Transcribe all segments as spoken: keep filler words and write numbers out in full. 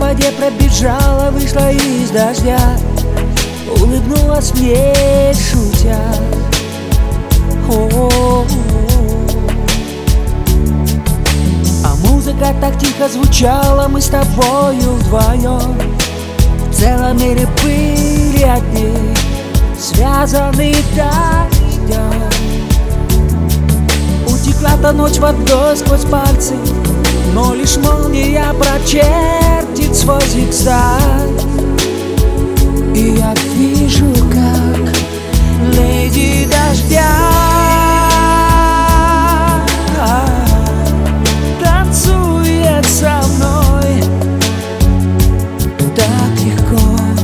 воде пробежала, вышла из дождя, улыбнулась мне, шутя. О-о-о. А музыка так тихо звучала, мы с тобою вдвоем в целом мире были одни, связаны дождем. Утекла-то ночь водой сквозь пальцы, но лишь молния прочертит свой зигзаг. И я вижу, как леди дождя танцует со мной так легко.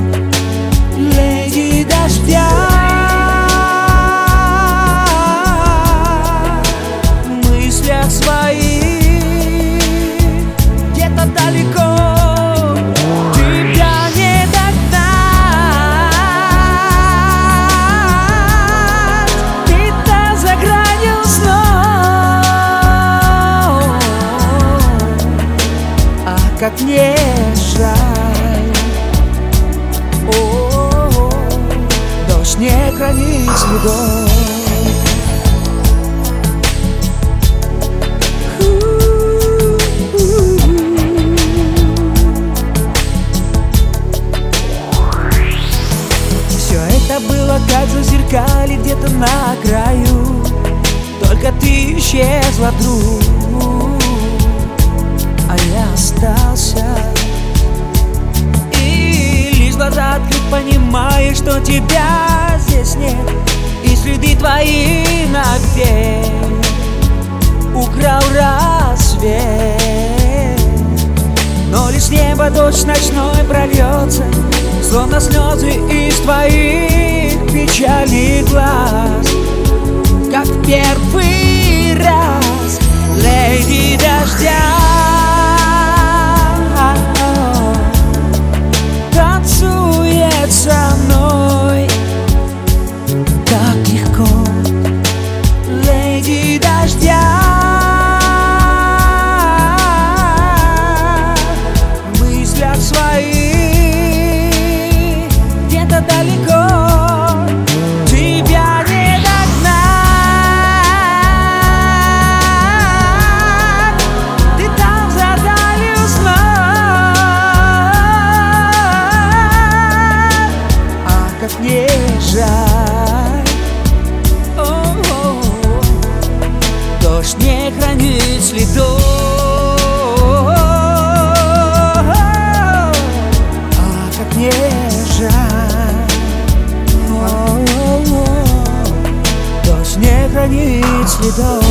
Леди дождя в мыслях своих где-то далеко. Тебя не догнать, ты-то за гранью снов. А как мне жаль, о-о-о, дождь не хранит следов. Это было как зазеркалье где-то на краю, только ты исчезла вдруг, а я остался. И лишь глаза открыть понимаешь, что тебя здесь нет, и следы твои ногтей украл рассвет. Но лишь небо дождь ночной прольется, словно слезы из твоих печальных глаз, как в первый раз. Леди дождя танцует со мной так легко. Леди дождя в мыслях своих где-то далеко. Тебя не догнать, ты там за далью снов. А как мне жаль, о-о-о, дождь не хранит следов. А как мне жаль, дождь не хранит следов.